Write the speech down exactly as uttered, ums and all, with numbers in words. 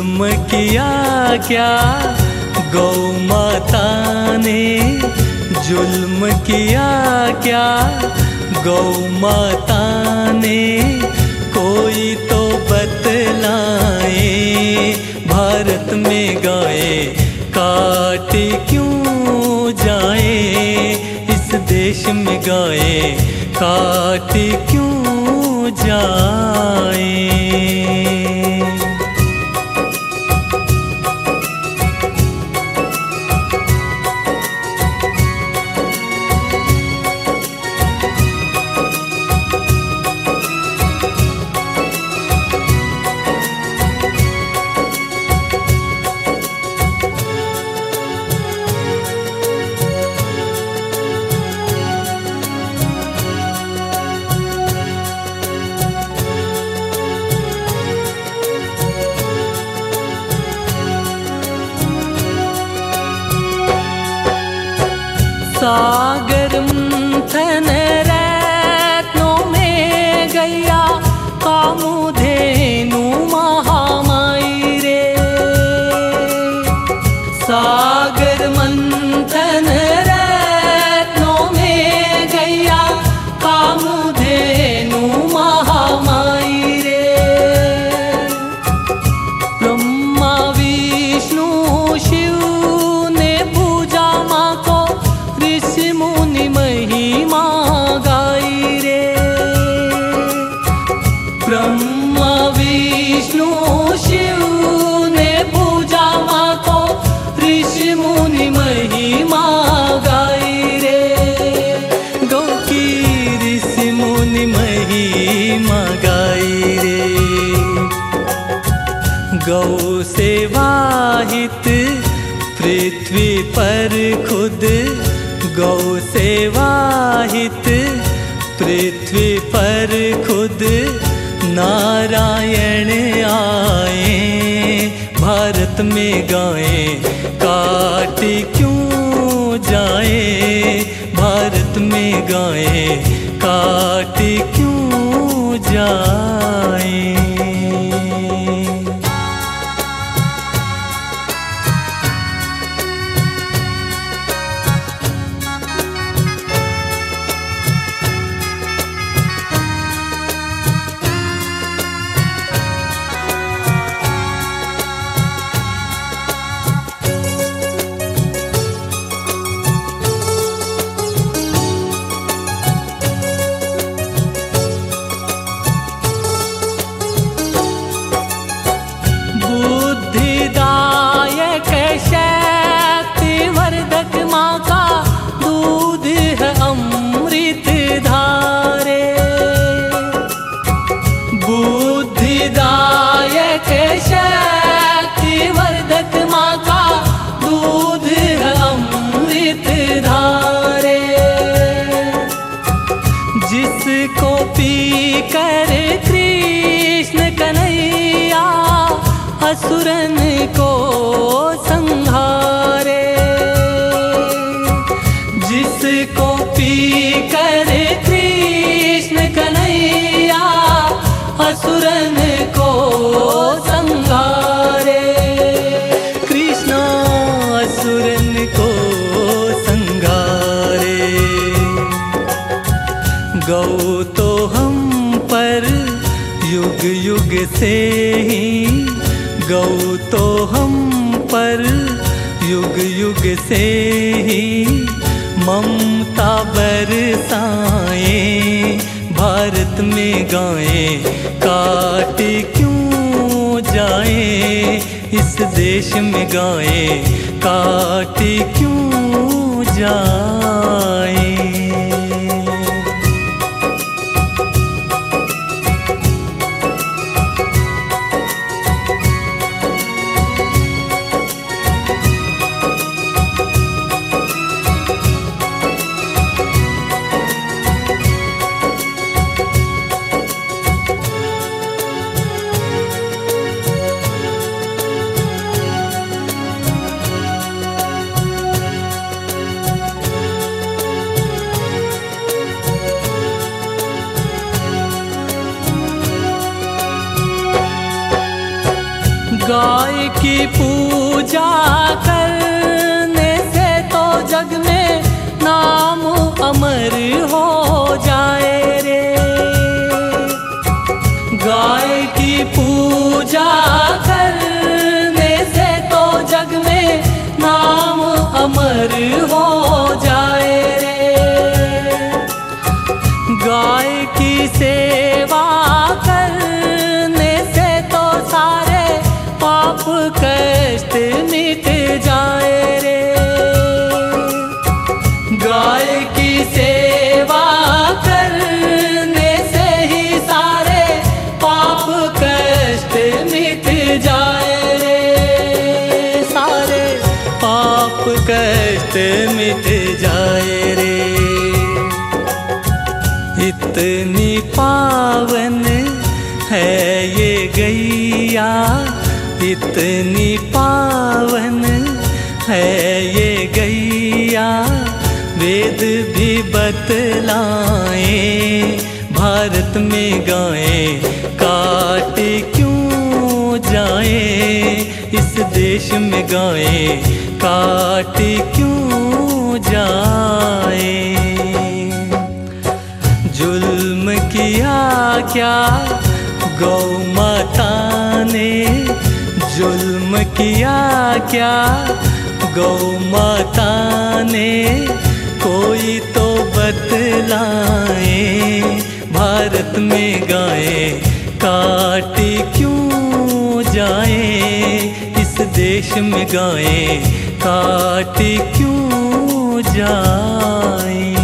जुल्म किया क्या गौ माता ने, जुल्म किया क्या गौ माता ने, कोई तो बतलाए। भारत में गाय काट क्यों जाए, इस देश में गाय काट क्यों जाए। सागर मंथन रत्नों में गैया कामधेनु महामाई रे। सागर मंथन रत्नों में गैया कामधेनु महामाई रे। ब्रह्मा विष्णु शिव ने पूजा माँ को, ऋषि मुनि महिमा गाई रे। ब्रह्मा विष्णु शिव ने पूजा माँ को, ऋषि मुनि महिमा गाई रे। गौ की ऋषि मुनि महिमा गाई रे। गौ सेवाहित पृथ्वी पर खुद, गौ सेवाहित पृथ्वी पर खुद नारायण आए। भारत में गाय काट क्यों जाए, भारत में गाय काट क्यों जाए। शक्तिवर्धक माँ का दूध है अमृत धारे। बुद्धिदायक शक्तिवर्धक माँ का दूध है अमृत धारे। जिसको पी कर कृष्ण कन्हैया असुरन को संहारे। जिसको पी कर कृष्ण कन्हैया असुरन को संहारे। कृष्ण असुरन को संहारे। गौ तो हम पर युग युग से ही, गौ तो हम पर युग युग से ही ममता बरसाए। भारत में गाय काट क्यों जाए, इस देश में गाय काट क्यों जाए। गाय की पूजा करने से तो जग में नाम अमर हो जाए रे। गाय की पूजा करने से तो जग में नाम अमर हो जाए रे। गाय की सेवा करने से तो सारे पाप कष्ट मिट जाए रे। गाय की सेवा करने से ही सारे पाप कष्ट मिट जाए रे। सारे पाप कष्ट मिट जाए रे। इतनी पावन है ये गैया, इतनी पावन है ये गैया, वेद भी बतलाए भारत में गायें काट क्यों जाए, इस देश में गायें काट क्यों जाए। जुल्म किया क्या गौ माता ने, जुल्म किया क्या गौ माता ने, कोई तो बतलाए भारत में गायें काट क्यों जाए, इस देश में गायें काट क्यों जाए।